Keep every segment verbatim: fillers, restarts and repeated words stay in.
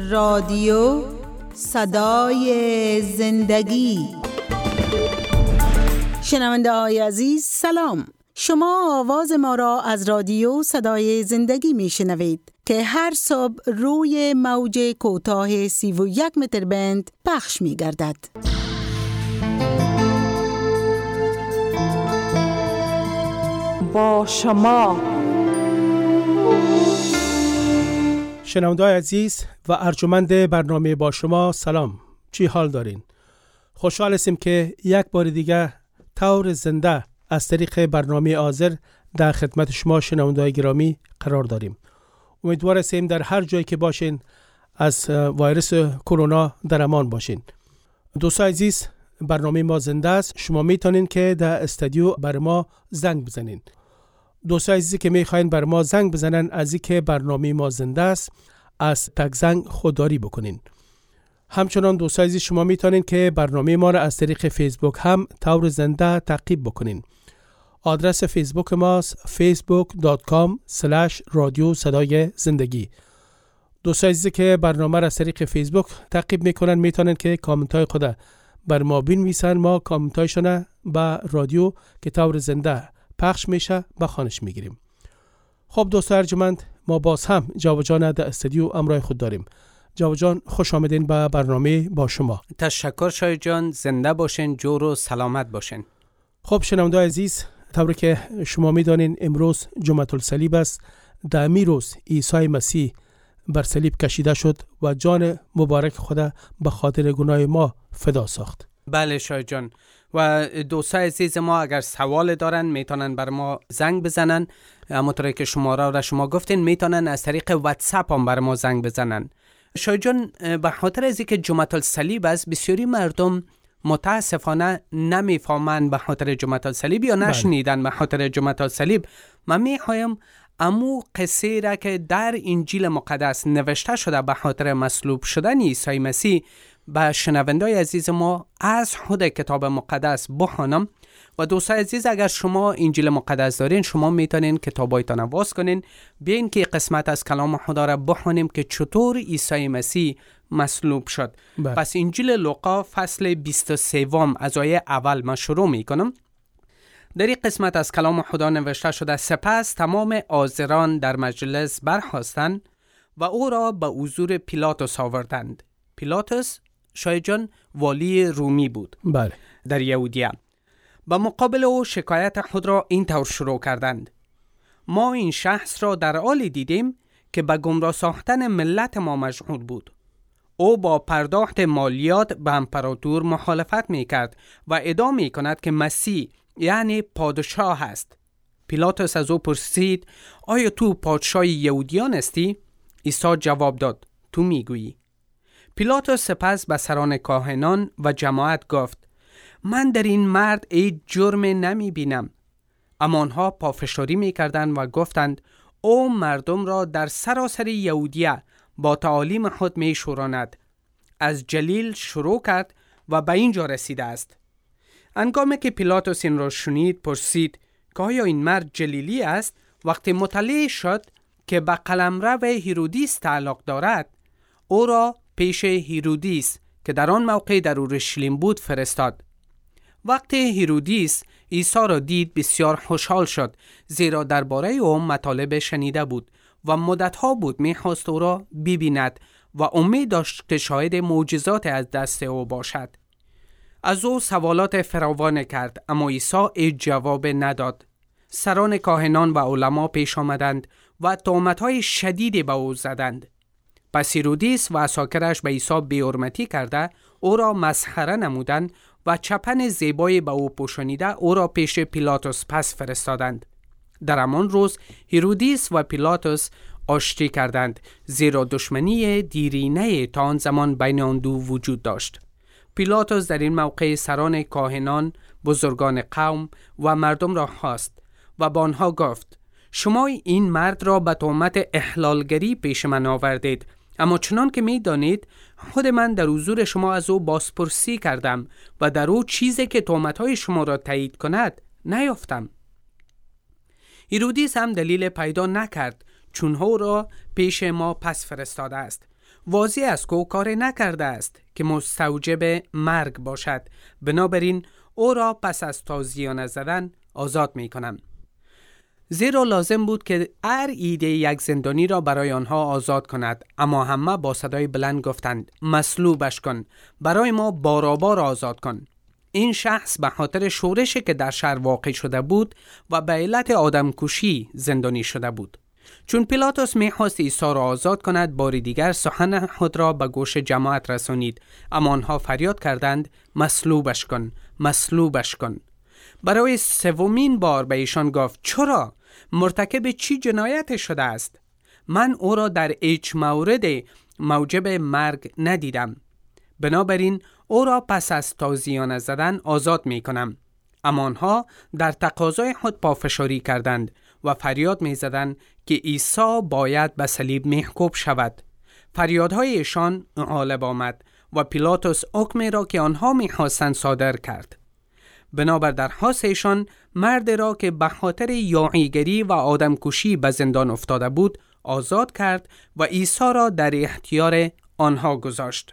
رادیو صدای زندگی. شنونده های عزیز سلام، شما آواز ما را از رادیو صدای زندگی می شنوید که هر صبح روی موج کوتاه سی و یک متر بند پخش می گردد. با شما شنونده های عزیز و ارجمند برنامه با شما سلام، چی حال دارین؟ خوشحال هستیم که یک بار دیگه طور زنده از طریق برنامه آذر در خدمت شما شنونده های گرامی قرار داریم. امیدوار هستیم در هر جایی که باشین از ویروس کرونا در امان باشین. دوستان عزیز، برنامه ما زنده است. شما میتونین که در استودیو بر ما زنگ بزنین. دوستان عزیزی که میخواین بر ما زنگ بزنن از اینکه برنامه ما زنده است از تک زنگ خودداری بکنین. همچنان دوستان عزیز شما میتونین که برنامه ما را از طریق فیسبوک هم طور زنده تعقیب بکنین. آدرس فیسبوک ماست فیسبوک دات کام اسلش رادیو صدای زندگی. دوستان عزیزی که برنامه را از طریق فیسبوک تعقیب میکنن میتونن که کامنت های خود بر ما بنویسن. ما کامنت هایشون به رادیو که طور زنده پخش میشه به خوانش میگیریم. خب دوستان ارجمند، ما باز هم جاوید جان در استودیو امرای خود داریم. جاوید جان، خوش آمدین به برنامه با شما. تشکر شاید جان، زنده باشین، جور و سلامت باشین. خب شنونده عزیز، طوری که شما میدانین امروز جمعه الصلیب است. در امی روز عیسی مسیح بر صلیب کشیده شد و جان مبارک خدا به خاطر گناه ما فدا ساخت. بله شاید جان، و دوستان عزیز ما اگر سوال دارن میتونن بر ما زنگ بزنن. همونطوری که شماره را شما گفتین میتونن از طریق واتساپ هم بر ما زنگ بزنن. شاید جان، به خاطر از اینکه جمعه الصلیب است بسیاری مردم متاسفانه نمیفهمن به خاطر جمعه الصلیب یا نشنیدن به خاطر جمعه الصلیب. من میخوایم امو قصه را که در انجیل مقدس نوشته شده به خاطر مصلوب شدن عیسی مسیح به شنوندای عزیز ما از خود کتاب مقدس بخوانم. و دوستان عزیز اگر شما انجیل مقدس دارین شما میتونین کتابایتان باز کنین، بیاین که قسمت از کلام خدا را بخونیم که چطور عیسی مسیح مصلوب شد. بله. پس انجیل لوقا فصل بیست و سه از آیه اول من شروع میکنم. در این قسمت از کلام خدا نوشته شده: سپس تمام حاضران در مجلس برخاستند و او را به حضور پیلاطس آوردند. پیلاطس شاید جان والی رومی بود. بله. در یهودیه. به مقابل او شکایت خود را این طور شروع کردند: ما این شخص را در حالی دیدیم که به گمراه ساختن ملت ما مشغول بود. او با پرداخت مالیات به امپراتور مخالفت می کرد و ادعا می کند که مسیح یعنی پادشاه است. پیلاطس از او پرسید: آیا تو پادشاه یهودیان هستی؟ عیسی جواب داد: تو می گویی. پیلاطس سپس به سران کاهنان و جماعت گفت: من در این مرد هیچ جرم نمی بینم. اما آنها پافشاری می کردند و گفتند: او مردم را در سراسر یهودیه با تعالیم خود می شوراند. از جلیل شروع کرد و به اینجا رسیده است. هنگامی که پیلاطس این را شنید پرسید که آیا این مرد جلیلی است؟ وقتی مطلع شد که به قلمرو هیرودیس تعلق دارد، او را پیش هیرودیس که در آن موقع در اورشلیم بود فرستاد. وقتی هیرودیس عیسی را دید بسیار خوشحال شد، زیرا درباره او مطالب شنیده بود و مدتها بود می‌خواست او را ببیند و امید داشت که شاهد معجزات از دست او باشد. از او سوالات فراوان کرد اما عیسی هیچ جواب نداد. سران کاهنان و علما پیش آمدند و تهمت‌های شدیدی به او زدند. پس هیرودیس و عساکرش به عیسی بی‌حرمتی کرده او را مسخره نمودند و چپن زیبایی به او پوشانیده او را پیش پیلاطس پس فرستادند. در همان روز هیرودیس و پیلاطس آشتی کردند، زیرا دشمنی دیرینه تا آن زمان بین آن دو وجود داشت. پیلاطس در این موقع سران کاهنان، بزرگان قوم و مردم را خواست و با آنها گفت: شما این مرد را به تهمت احلالگری پیش من آوردید، اما چنان که می دانید خود من در حضور شما از او بازپرسی کردم و در او چیزی که تهمت‌های شما را تایید کند نیافتم. هیرودیس هم دلیل پیدا نکرد چون او را پیش ما پس فرستاده است. واضح است که او کار نکرده است که مستوجب مرگ باشد، بنابراین او را پس از تازیانه زدن آزاد می کنم. زیرا لازم بود که هر ایده یک زندانی را برای آنها آزاد کند، اما همه با صدای بلند گفتند مصلوبش کن، برای ما بارابار آزاد کن. این شخص به خاطر شورشی که در شهر واقع شده بود و به علت آدمکشی زندانی شده بود. چون پیلاطوس می‌خواست عیسی را آزاد کند، باری دیگر سخن خود را به گوش جماعت رسانید، اما آنها فریاد کردند مصلوبش کن، مصلوبش کن. برای سومین بار به ایشان گفت چرا؟ مرتکب چی جنایت شده است؟ من او را در هیچ مورد موجب مرگ ندیدم. بنابراین او را پس از تازیانه زدن آزاد می کنم. اما آنها در تقاضای خود پافشاری کردند و فریاد می زدند که عیسی باید به صلیب محکوب شود. فریادهای ایشان غالب آمد و پیلاطوس حکمی را که آنها می خواستند صادر کرد. بنابر درخواست ایشان مرد را که به خاطر یاغیگری و آدمکشی به زندان افتاده بود آزاد کرد و عیسی را در اختیار آنها گذاشت.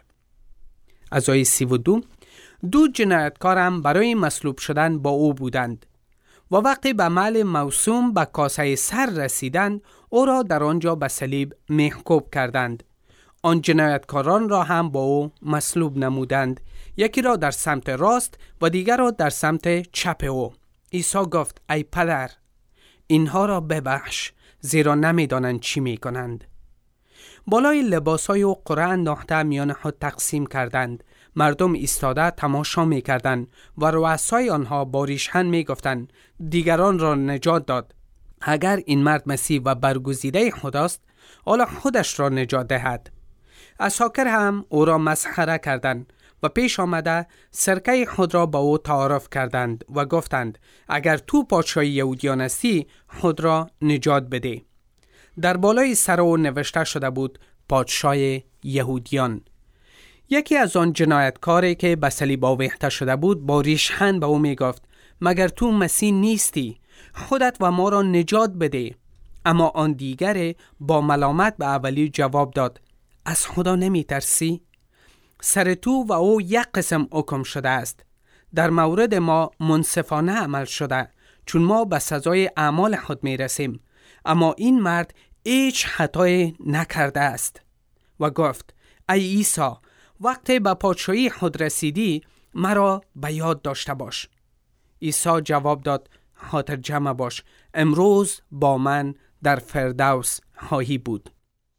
از آیه سی و دو دو جنایتکار هم برای مصلوب شدن با او بودند و وقتی به محل موسوم به کاسه سر رسیدند او را در آنجا به صلیب محکوب کردند. آن جنایتکاران را هم با او مصلوب نمودند، یکی را در سمت راست و دیگر را در سمت چپ او. عیسی گفت ای پدر، اینها را ببخش، زیرا نمیدانند چی میکنند. بالای لباسهای او قرعه انداخته میان خود تقسیم کردند. مردم ایستاده تماشا میکردند و رؤسای آنها با ریشخند میگفتند دیگران را نجات داد. اگر این مرد مسیح و برگزیده خداست، حالا خودش را نجات دهد. عساکر هم او را مسخره کردند و پیش آمده سرکه خود را با او تعارف کردند و گفتند اگر تو پادشاه یهودیان هستی خود را نجات بده. در بالای سر او نوشته شده بود پادشاه یهودیان. یکی از آن جنایتکاری که به صلیب آویخته شده بود با ریشخند به او می گفت مگر تو مسیح نیستی؟ خودت و ما را نجات بده. اما آن دیگر با ملامت به اولی جواب داد از خدا نمی ترسی؟ سر تو و او یک قسم حکم شده است. در مورد ما منصفانه عمل شده، چون ما به سزای اعمال خود می رسیم. اما این مرد هیچ خطایی نکرده است. و گفت ای عیسی، وقتی به پادشاهی خود رسیدی مرا به یاد داشته باش. عیسی جواب داد خاطر جمع باش، امروز با من در فردوس خواهی بود.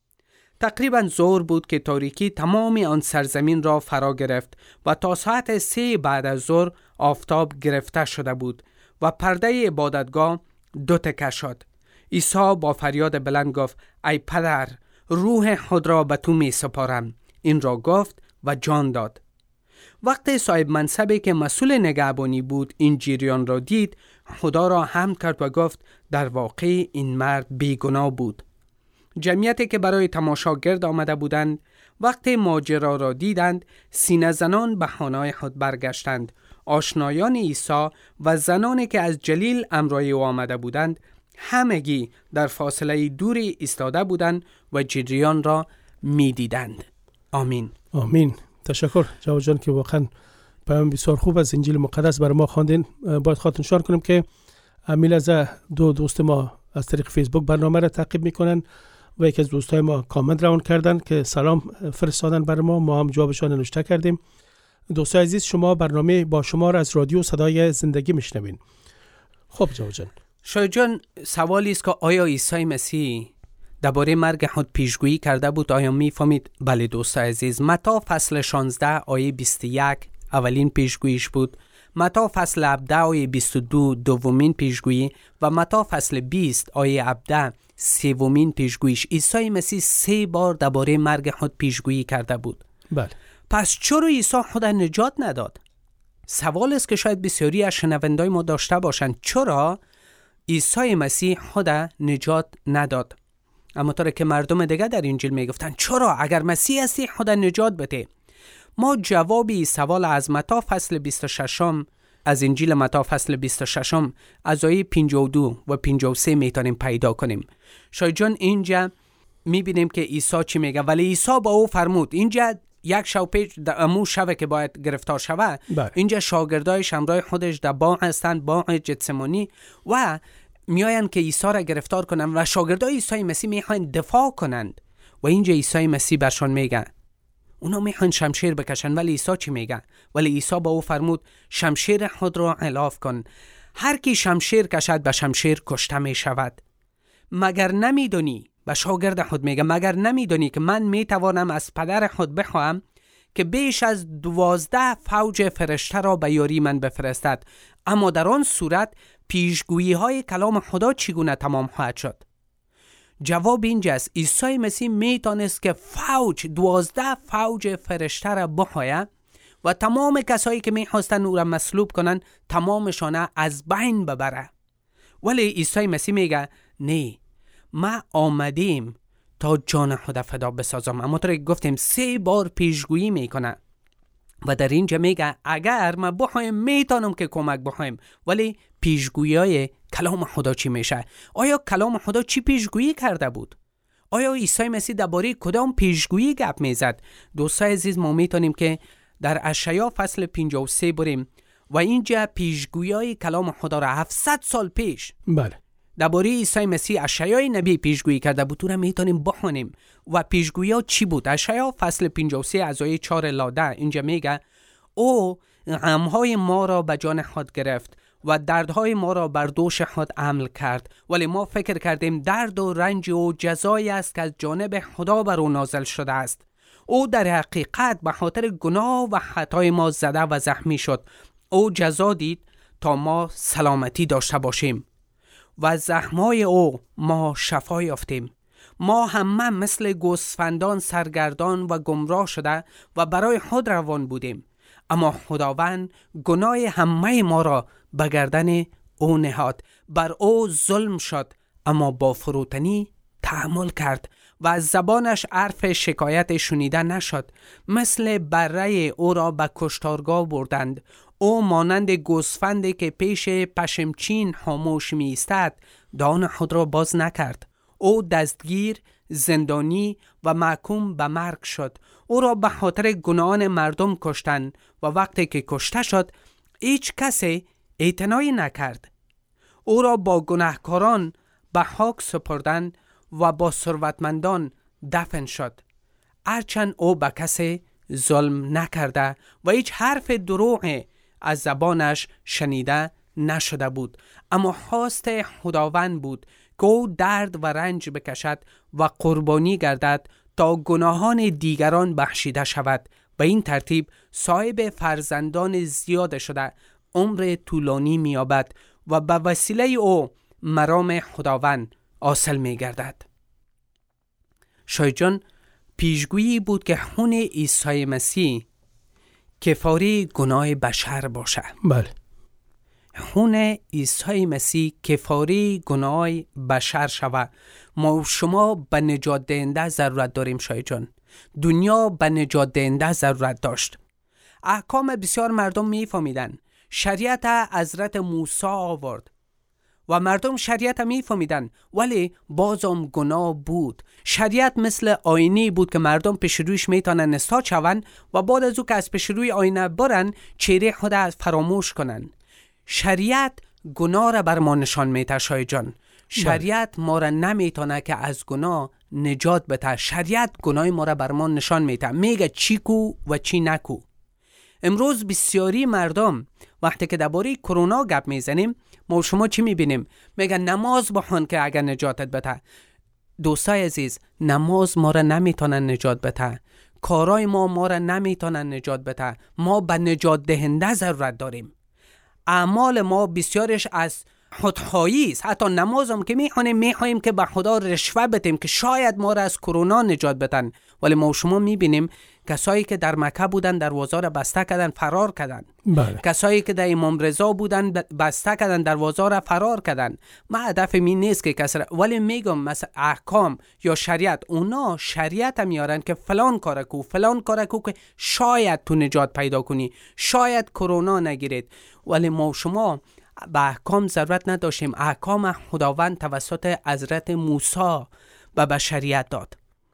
تقریبا ظهر بود که تاریکی تمامی آن سرزمین را فرا گرفت و تا ساعت سه بعد از ظهر آفتاب گرفته شده بود و پرده عبادتگاه دو تکه شد. عیسی با فریاد بلند گفت ای پدر، روح خود را به تو می سپارم. این را گفت و جان داد. وقتی صاحب منصبی که مسئول نگهبانی بود این جریان را دید، خدا را حمد کرد و گفت در واقع این مرد بیگناه بود. جمعیتی که برای تماشا گرد آمده بودند وقتی ماجرا را دیدند سینه زنان به خانه‌های خود برگشتند. آشنایان عیسی و زنانی که از جلیل امرای او آمده بودند همگی در فاصله دوری ایستاده بودند و جریان را می دیدند. آمین. آمین. تشکر جواد جان که واقعا پیام بسیار خوب از انجیل مقدس برای ما خواندین. باید خاطر نشان کنم که امیل از دو دوست ما از طریق فیسبوک برنامه را تعقیب میکنن و یکی از دوستای ما کامنت راون کردن که سلام فرستادن برای ما، ما هم جوابشان نوشته کردیم. دوستای عزیز، شما برنامه با شما را از رادیو صدای زندگی میشنوین. خب جواد جان، شاید جان، سوالی است که آیا عیسی مسیح درباره مرگ خود پیشگویی کرده بود؟ آیا میفهمید؟ بله دوستای عزیز، متی فصل شانزده آیه بیست و یک اولین پیشگوییش بود، متی فصل هفده آیه بیست و دو دومین پیشگویی و متی فصل بیست آیه هفده سومین پیشگوییش. عیسی مسیح سه بار درباره مرگ خود پیشگویی کرده بود. بله. پس چرا عیسی خود نجات نداد؟ سوال است که شاید بسیاری از شنوندگان ما داشته باشند. چرا عیسی مسیح خود نجات نداد؟ اما طوری که مردم دیگه در انجیل میگفتن چرا اگر مسیح هستی خود نجات بده. ما جوابی سوال از متی فصل بیست و شش از انجیل متی فصل بیست و شش از آیه پنجاه و دو و پنجاه و سه میتونیم پیدا کنیم. شاید جان اینجا میبینیم که عیسی چی میگه، ولی عیسی با او فرمود. اینجا یک شب پیش در امو شب که باید گرفتار شوه، اینجا شاگردایش همراه خودش در باغ هستند، باغ گتسمانی، و میاین که عیسی را گرفتار کنند و شاگردای عیسی مسیح میخوان دفاع کنند. و اینجا عیسی مسیح برشان میگه اونا میخوان شمشیر بکشن، ولی عیسی چی میگه؟ ولی عیسی با او فرمود شمشیر خود را الاف کن. هر کی شمشیر کشد به شمشیر کشته می شود. مگر نمیدونی، به شاگرد خود میگه، مگر نمیدونی که من میتوانم از پدر خود بخواهم که بیش از دوازده فوج فرشته را به یاری من بفرستد، اما در آن صورت پیشگویی های کلام خدا چگونه تمام خواهد شد؟ جواب اینجاست، عیسی مسیح میتونست که فوج دوازده فوج فرشته را بخواهد و تمام کسایی که میخواستن او را مصلوب کنن تمامشان از بین ببره. ولی عیسی مسیح میگه نه، ما آمدیم تا جان خود فدا بسازم. اما طور گفتیم سه بار پیشگویی میکنه و در اینجا میگه اگر ما بخوایم میتونم که کمک بخوایم، ولی پیشگویی های کلام خدا چی میشه؟ آیا کلام خدا چی پیشگویی کرده بود؟ آیا عیسی مسیح درباره کدام پیشگویی گپ میزد؟ دوستای عزیز، ما میتونیم که در اشعیا فصل پنجاه و سه بریم و اینجا پیشگویی های کلام خدا را هفتصد سال پیش بله درباره عیسی مسیح اشعیا نبی پیشگویی کرده بود، را میتونیم بخونیم. و پیشگویی ها چی بود؟ اشعیا فصل پنجاه و سه از آیه چهار الی ده اینجا میگه او غمهای ما را به جان خود گرفت و دردهای ما را بر دوش خود حمل کرد، ولی ما فکر کردیم درد و رنج و جزایی است که از جانب خدا بر او نازل شده است. او در حقیقت به خاطر گناه و خطای ما زده و زخمی شد. او جزا دید تا ما سلامتی داشته باشیم و زخمای او ما شفا یافتیم. ما همه مثل گوسفندان سرگردان و گمراه شده و برای خود روان بودیم، اما خداوند گناه همه ما را به گردن او نهاد. بر او ظلم شد اما با فروتنی تحمل کرد و از زبانش حرف شکایت شنیده نشد. مثل بره او را به کشتارگاه بردند. او مانند گوسفندی که پیش پشمچین خاموش می ایستد دهان خود را باز نکرد. او دستگیر، زندانی و محکوم به مرگ شد. او را به خاطر گناهان مردم کشتند و وقتی که کشته شد هیچ کسی اعتنایی نکرد. او را با گناهکاران به خاک سپردند و با ثروتمندان دفن شد. هرچند او به کسی ظلم نکرده و هیچ حرف دروغ از زبانش شنیده نشده بود، اما خواست خداوند بود که او درد و رنج بکشد و قربانی گردد تا گناهان دیگران بخشیده شود. به این ترتیب صاحب فرزندان زیاد شده عمر طولانی می‌یابد و به وسیله او مرام خداوند حاصل می‌گردد. شایجان پیشگویی بود که خون عیسی مسیح کفاره گناه بشر باشه. بله. خون عیسی مسیح کفاره گناه بشر شود. ما شما به نجات دهنده ضرورت داریم شایجان. دنیا به نجات دهنده ضرورت داشت. احکام بسیار مردم میفهمیدن. شریعت حضرت موسی آورد و مردم شریعت میفهمیدن، ولی بازم گناه بود. شریعت مثل آینه بود که مردم پیش رویش میتونن نستا شون و بعد از او که از پیش روی آینه برن چهره خود از فراموش کنن. شریعت گناه را بر ما نشان میده شای جان. شریعت ما را نمیتونه که از گناه نجات بده. شریعت گناه ما را بر ما نشان میده، میگه چی کو و چی نکو. امروز بسیاری مردم وقتی که درباره کرونا گپ میزنیم ما شما چی میبینیم؟ میگن نماز بخوان که اگر نجاتت بده. دوستای عزیز، نماز ما را نمیتونن نجات بده. کارای ما ما را نمیتونن نجات بده. ما به نجات دهنده ضرورت داریم. اعمال ما بسیارش از خودخواهی است. حتی نمازم که میخوانیم میخوایم که به خدا رشوه بدیم که شاید ما را از کرونا نجات بدن، ولی ما شما میبینیم کسایی که در مکه بودن دروازه را بسته کردن فرار کردن. بله. کسایی که در امام رضا بودن بسته کردن دروازه را فرار کردن. ما هدف می نیست که کسر، ولی میگم مثلا احکام یا شریعت، اونا شریعت میارن که فلان کار کو فلان کار کو که شاید تو نجات پیدا کنی، شاید کرونا نگیرید. ولی ما شما به احکام ضرورت نداشتیم. احکام خداوند توسط حضرت موسی به بشریت داد.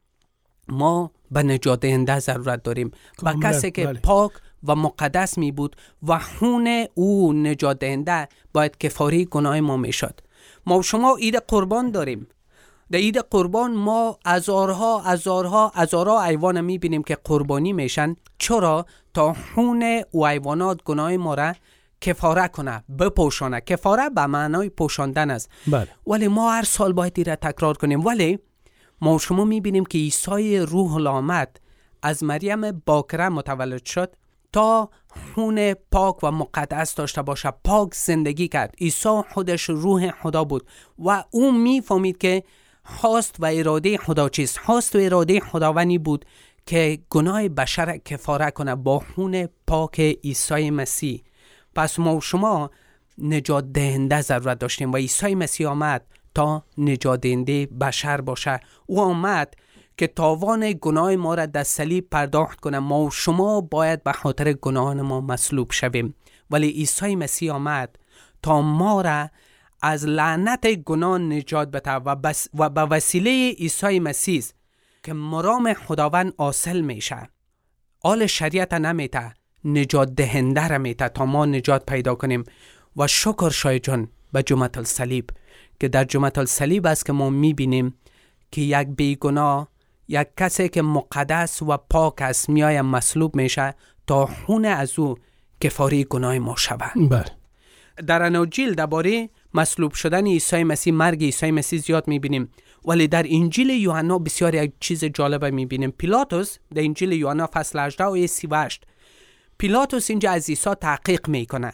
ما به نجات دهنده ضرورت داریم، به کسی که بله. پاک و مقدس می بود و خون او نجات دهنده باید کفاره گناه ما می شد. ما و شما عید قربان داریم. در عید قربان ما هزارها هزارها هزارها حیوان می بینیم که قربانی میشن. چرا؟ تا خون او حیوانات گناه ما را کفاره کنه، بپوشانه. کفاره به معنای پوشاندن است. بله. ولی ما هر سال باید این را تکرار کنیم. ولی ما و شما می بینیم که عیسی روح الآمد از مریم باکره متولد شد تا خون پاک و مقدس داشته باشه، پاک زندگی کرد. عیسی خودش روح خدا بود و او می فهمید که خواست و اراده خدا چیست. خواست و اراده خداوندی بود که گناه بشر کفاره کنه با خون پاک عیسی مسیح. پس ما و شما نجات دهنده ضرورت داشتیم و عیسی مسیح آمد تا نجات دهنده بشر باشه. او آمد که تاوان گناه ما را در صلیب پرداخت کنه. ما و شما باید به خاطر گناهان ما مصلوب شویم، ولی عیسی مسیح آمد تا ما را از لعنت گناه نجات بده و, بس و به وسیله عیسی مسیح که مرام خداوند حاصل میشه. آل شریعت نمیته، نجات دهنده را میته تا ما نجات پیدا کنیم. و شکر شای جان به جمعه الصلیب که در جمعه الصلیب است که ما میبینیم که یک بیگناه، یک کسی که مقدس و پاک است میای مصلوب میشه تا خون از او کفاره گناه ما شود. بله. در اناجیل درباره مصلوب شدن عیسی مسیح، مرگ عیسی مسیح زیاد میبینیم، ولی در انجیل یوحنا بسیار یک چیز جالب میبینیم. پیلاتوس در انجیل یوحنا فصل هجده آیه سی و هشت، پیلاتوس اینجا از عیسی تحقیق میکنه،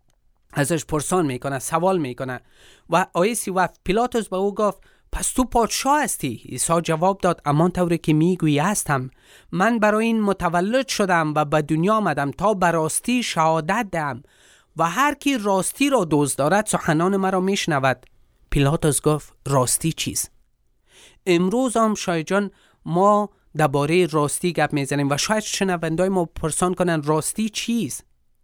ازش پرسان میکنه، سوال میکنه و آیه سی و هفت پیلاتوس به او گفت پس تو پادشاه هستی؟ عیسی جواب داد امان طوری که میگویی هستم. من برای این متولد شدم و به دنیا آمدم تا به راستی شهادت دهم و هر کی راستی را دوست دارد سخنان مرا میشنود. پیلاتوس گفت راستی چیست؟ امروز هم شاید جان ما درباره راستی گپ میزنیم و شاید شنوندای ما پرسان کنن راستی چیست؟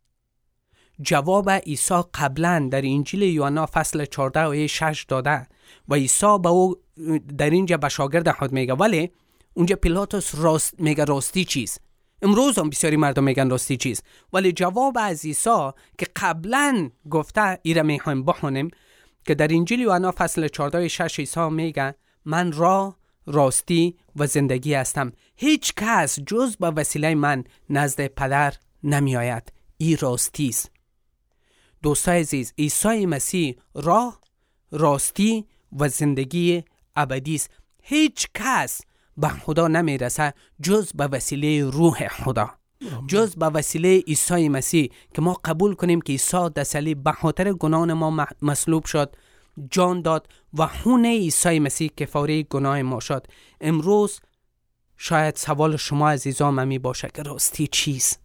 جواب عیسی قبلا در انجیل یوحنا فصل چهارده آیه شش داده و عیسی به او در اینجا به شاگرد خود میگه، ولی اونجا پیلاتوس راست میگه راستی چیست؟ امروز هم بسیاری مردم میگن راستی چیست، ولی جواب از عیسی که قبلا گفته ایره میخوایم بخونیم که در انجیل یوحنا فصل چهارده آیه شش عیسی میگه من راه، راستی و زندگی هستم، هیچ کس جز به وسیله من نزد پدر نمی آید. این راستی است. دوستای عزیز، عیسی مسیح راه، راستی و زندگی ابدی است. هیچ کس به خدا نمی رسه جز به وسیله روح خدا، جز به وسیله عیسی مسیح که ما قبول کنیم که عیسی در صلیب به خاطر گناهان ما مصلوب شد، جان داد و خون عیسی مسیح کفاره گناه ما شد. امروز شاید سوال شما عزیزان می باشه که راستی چیست؟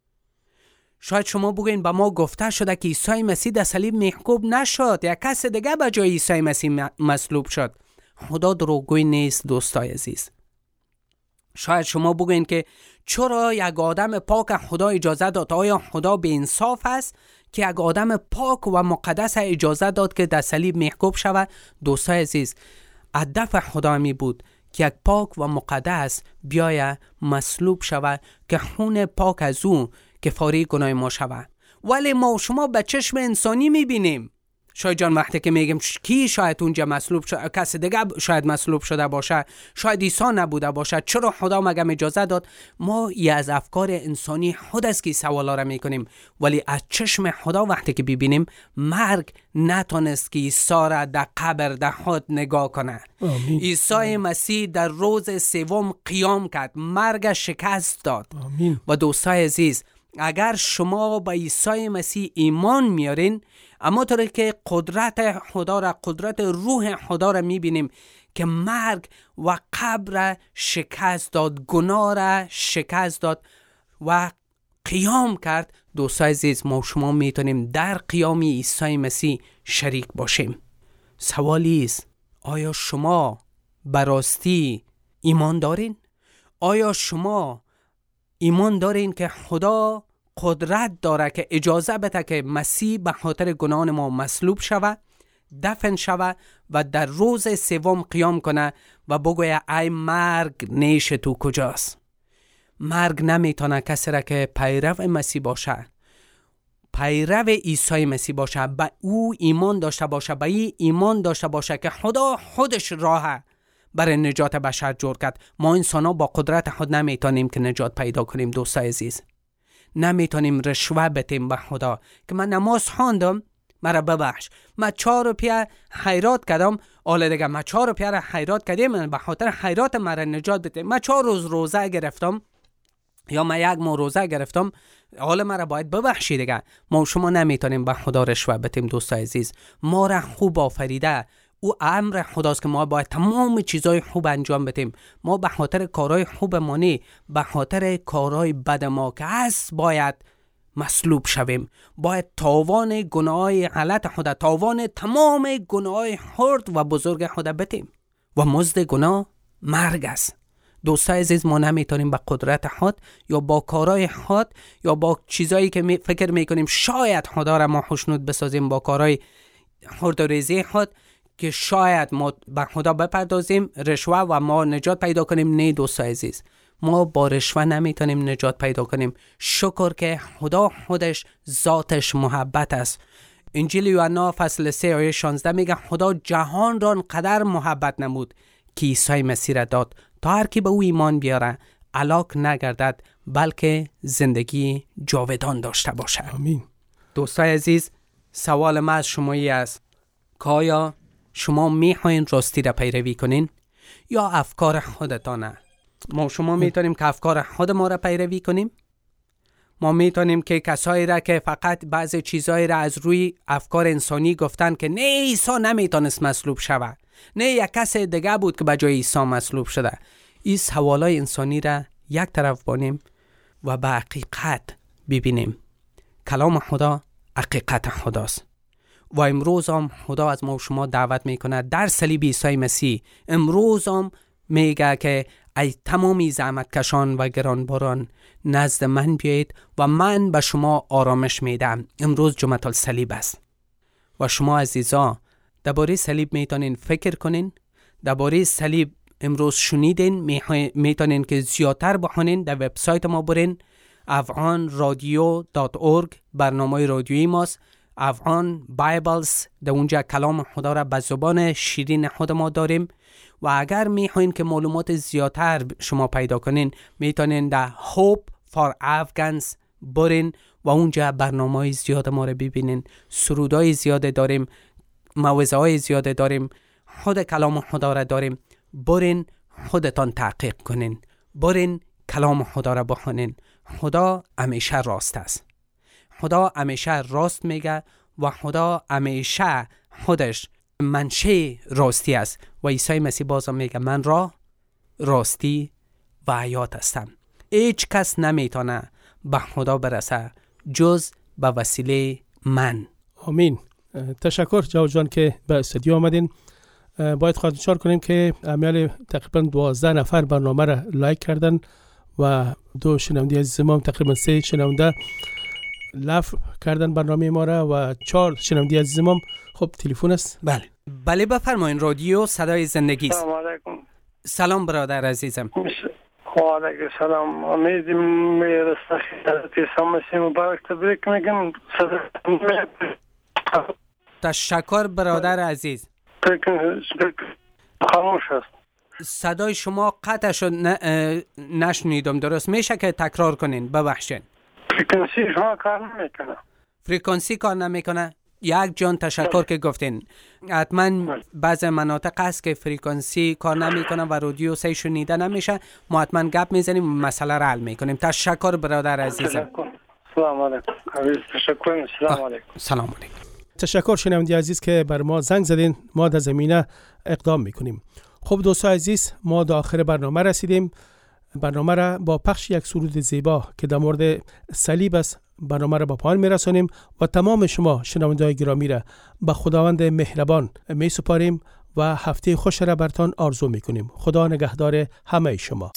شاید شما بگوین با ما گفته شده که عیسی مسیح در صلیب محکوم نشد، یا کس دیگه به جای عیسی مسیح مصلوب شد. خدا دروغگوی نیست دوستای عزیز. شاید شما بگوین که چرا یک آدم پاک خدا اجازه داد؟ آیا خدا به انصاف است که یک آدم پاک و مقدس اجازه داد که در صلیب محکوم شود؟ دوستای عزیز، هدف خدا می بود که یک پاک و مقدس بیاید مصلوب شود که خون پاک از او کفاره گناه ما شود. ولی ما شما به چشم انسانی میبینیم. شاید جان وقتی که میگم کی شاید اونجا مصلوب شده، کس دیگه شاید مصلوب شده باشه، شاید عیسی نبوده باشه، چرا خدا مگه اجازه داد؟ ما ای از افکار انسانی خود است که سوالا را میکنیم، ولی از چشم خدا وقتی که ببینیم مرگ نتونست که عیسی را در قبر در خود نگاه کنه. آمین. عیسی مسیح در روز سوم قیام کرد، مرگ شکست داد. آمین. و دوستای عزیز، اگر شما با عیسی مسیح ایمان میارین، اما طوری که قدرت خدا را، قدرت روح خدا را میبینیم که مرگ و قبر شکست داد، گناه را شکست داد و قیام کرد. دوستای عزیز، ما شما میتونیم در قیام عیسی مسیح شریک باشیم. سوالی است، آیا شما براستی ایمان دارین؟ آیا شما ایمان دارین که خدا قدرت داره که اجازه بده که مسیح به خاطر گناهان ما مصلوب شود، دفن شود و در روز سوم قیام کنه و بگوید ای مرگ نیش تو کجاست. مرگ نمیتونه کسی را که پیرو مسیح باشه، پیرو عیسی مسیح باشه، به او ایمان داشته باشه، به این ایمان داشته باشه که خدا خودش راه برای نجات بشر جور کرد. ما انسان ها با قدرت خود نمیتونیم که نجات پیدا کنیم. دوستای عزیز، نمیتونیم رشوه بدیم به خدا که من نماز خواندم مرا ببخش، من چهار روپیه خیرات کردم، حالا دیگه من چهار روپیه را خیرات کردم، من به خاطر خیرات مرا نجات بده. من چهار روز روزه گرفتم یا من یک ماه روزه گرفتم، حالا مرا باید ببخشی دیگه. ما شما نمیتونیم به خدا رشوه بدیم. دوستای عزیز، ما را خوب آفریده، او امر خداست که ما باید تمام چیزای خوب انجام بدیم. ما به خاطر کارهای خوب ما نه، به خاطر کارهای بد ما که هست باید مصلوب شویم. باید تاوان گناههای غلط خدا، تاوان تمام گناههای خرد و بزرگ خدا بدیم و مزد گناه مرگ است. دوستای عزیز، ما نمیتونیم با قدرت خود یا با کارهای خود یا با چیزایی که می فکر میکنیم شاید خدا را ما خوشنود بسازیم، با کارهای خرد و ریزی خود که شاید ما به خدا بپردازیم رشوه و ما نجات پیدا کنیم. نه دوستای عزیز، ما با رشوه نمیتونیم نجات پیدا کنیم. شکر که خدا خودش ذاتش محبت است. انجیل یوحنا فصل سه آیه شانزده میگه خدا جهان را قدر محبت نمود که عیسی مسیح را داد تا هر کی به او ایمان بیاره هلاک نگردد بلکه زندگی جاودان داشته باشه. آمین. دوستای عزیز، سوال ما از شما ای است که آیا شما میخواین راستی را پیروی کنین یا افکار خودتانه؟ ما شما میتونیم که افکار خود ما را پیروی کنیم. ما میتونیم که کسایی را که فقط بعضی چیزایی را از روی افکار انسانی گفتن که نه عیسی نمیتونست مصلوب شود، نه یک کس دیگه بود که به جای عیسی مصلوب شده، این سوالای انسانی را یک طرف بانیم و به حقیقت ببینیم. کلام خدا حقیقت خداست و امروز هم خدا از ما و شما دعوت میکنه در صلیب عیسی مسیح. امروز هم میگه که ای تمامی زحمت کشان و گرانباران نزد من بیایید و من به شما آرامش میدم. امروز جمعه الصلیب است و شما عزیزا درباره صلیب میتونین فکر کنین، درباره صلیب امروز شنیدین، میتونین که زیادتر بخونین. در وبسایت ما برین افغان رادیو دات اورگ، برنامه رادیویی ماست افغان بایبلز، در اونجا کلام خدا را به زبان شیرین خود ما داریم. و اگر میخواین که معلومات زیادتر شما پیدا کنین میتونین در Hope for Afghans برین و اونجا برنامه زیاد ما را ببینین. سرودای زیاد داریم، موعظه های زیاد داریم، خود کلام خدا را داریم. برین خودتان تحقیق کنین، برین کلام خدا را بخونین. خدا همیشه راست است، خدا همیشه راست میگه و خدا همیشه خودش منشه راستی است. و عیسی مسیح بازم میگه من راه، راستی و حیات هستم. هیچ کس نمیتونه به خدا برسه جز به وسیله من. آمین. تشکر جواد جان که به استودیو آمدین. باید خاطرنشار کنیم که امیال تقریبا دوازده نفر برنامه را لایک کردن و دو شنونده عزیز ما تقریبا سه شنونده لایک کردن برنامه ما را و چهار شنونده عزیز ما. خب تلفن است. بله بله بفرمایید. رادیو صدای زندگی است. سلام علیکم. سلام برادر عزیزم. و علیکم سلام. امید میرسه حضرت عیسی مسیح مبارک تبریک میگم. تشکر برادر عزیز. خاموش است. صدای شما قطع شد، ن... نشنیدم. درست میشه که تکرار کنین؟ ببخشید. فریکانسی شما کار نمیکنه. فریکانسی کار نمیکنه. یک جان تشکر که گفتین. حتما بعض مناطق هست که فریکانسی کار نمیکنه و رادیو سه شنیده نمیشه. ما حتما گپ میزنیم و مسئله را حل میکنیم. تشکر برادر عزیزم. سلام علیکم. تشکر. سلام علیکم. سلام علیکم. تشکر شنونده عزیز که بر ما زنگ زدین. ما در زمینه اقدام میکنیم. خب دوستان عزیز، ما در آخر برنامه رسیدیم. برنامه را با پخش یک سرود زیبا که در مورد صلیب است برنامه را با پایان میرسانیم و تمام شما شنوندگان گرامی را به خداوند مهربان می سپاریم و هفته خوش را برتان آرزو میکنیم. خدا نگهدار همه شما.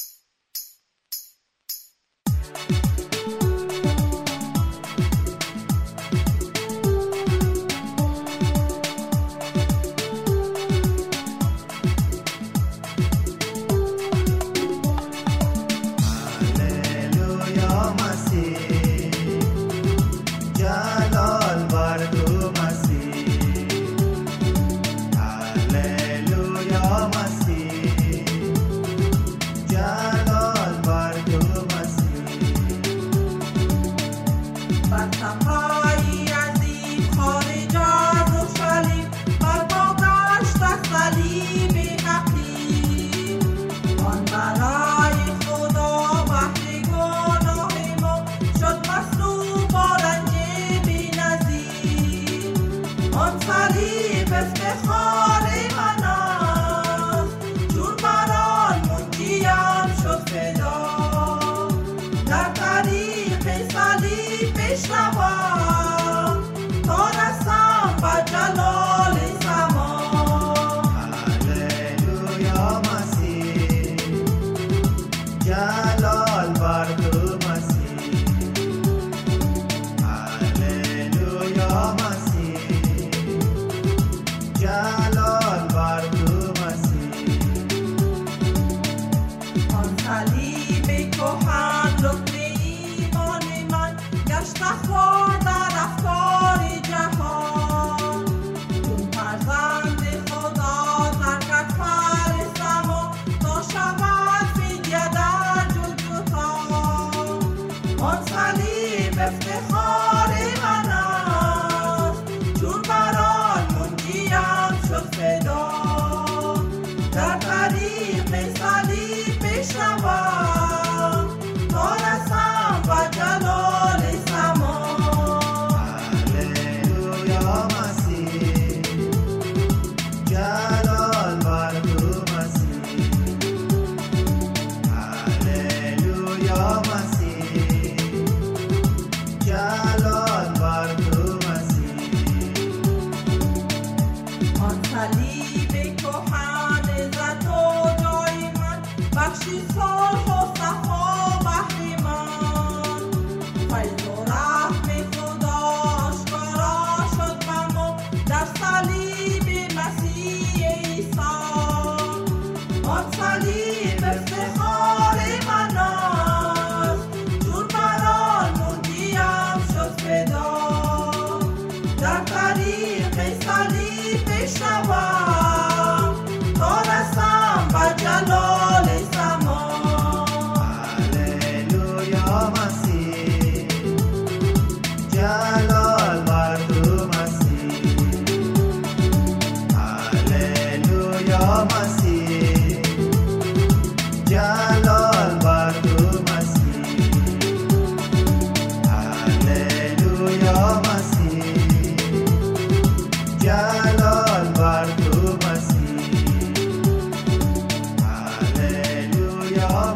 Hallelujah.